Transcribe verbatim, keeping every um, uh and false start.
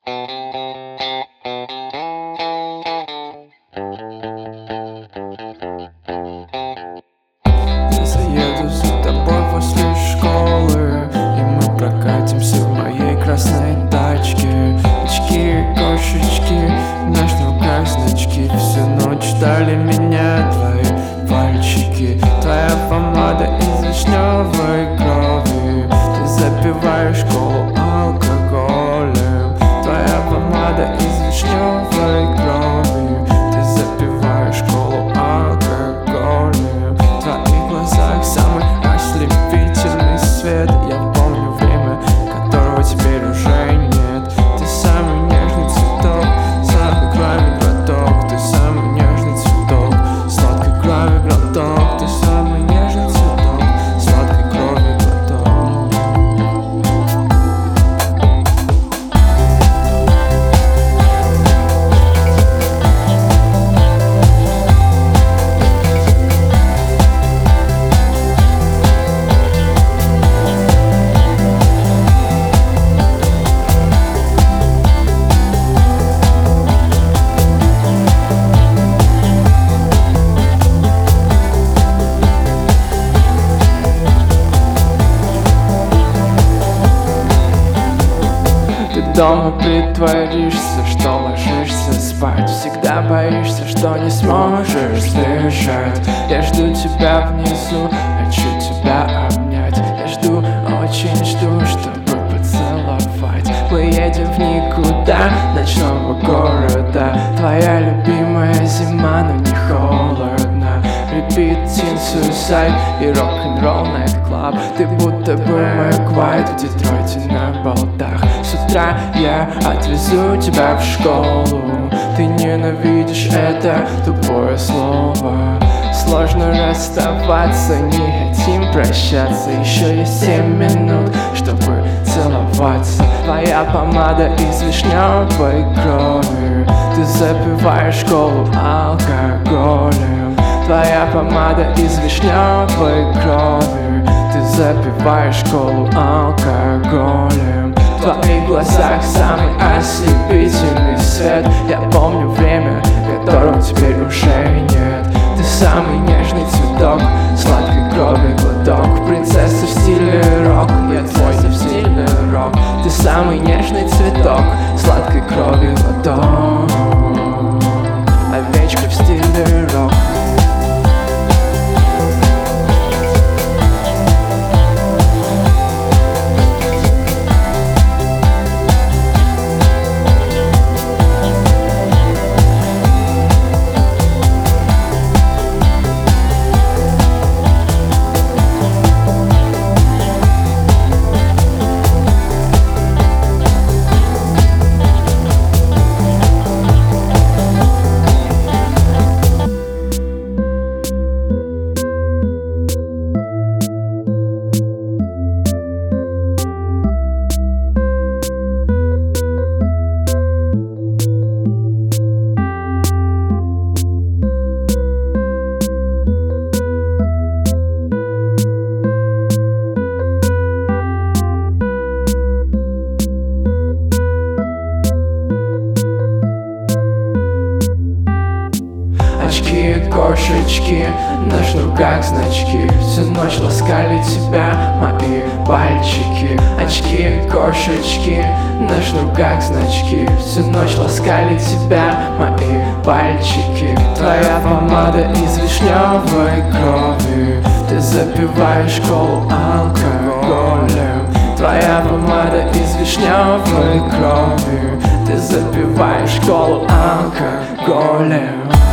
Я заеду за тобой после школы, и мы прокатимся в моей красной тачке. Очки, кошечки, наш на руках значки. Всю ночь ждали меня твои пальчики. Твоя помада из вишневой крови. Ты запиваешь школу алкоголем. Твоя помада из вишневой крови. Ты запиваешь школу алкоголем. В твоих глазах самый ослепительный свет. Я помню время, которого теперь уже нет. Ты самый нежный цветок, сладкой крови глоток. Ты самый нежный цветок, сладкой крови глоток. Ты самый нежный цветок, сладкой крови глоток. Дома притворишься, что ложишься спать. Всегда боишься, что не сможешь дышать. Я жду тебя внизу, хочу тебя обнять. Я жду, очень жду, чтобы поцеловать. Мы едем в никуда, ночного города. Твоя любимая зима, но не холодно. Repeat, teen, suicide и рок-н-ролл найт-клаб. Ты будто бы Мэг Уайт в Детройте на болтах. С утра я отвезу тебя в школу. Ты ненавидишь это тупое слово. Сложно расставаться, не хотим прощаться. Еще есть семь минут, чтобы целоваться. Твоя помада из вишневой крови. Ты запиваешь школу алкоголем. Твоя помада из вишневой крови. Ты запиваешь школу алкоголем. В твоих глазах самый ослепительный свет. Я помню время, которого теперь уже нет. Ты самый нежный цветок, сладкой крови глоток. Принцесса в стиле рок, я твой в стиле рок. Ты самый нежный цветок, сладкой крови глоток. Овечка в стиле рок. Очки, кошечки, на шнурках значки. Всю ночь ласкали тебя мои пальчики. Очки, кошечки, на шнурках значки. Всю ночь ласкали тебя мои пальчики. Твоя помада из вишневой крови. Ты запиваешь школу алкоголем. Твоя помада из вишневой крови. Ты запиваешь школу алкоголем.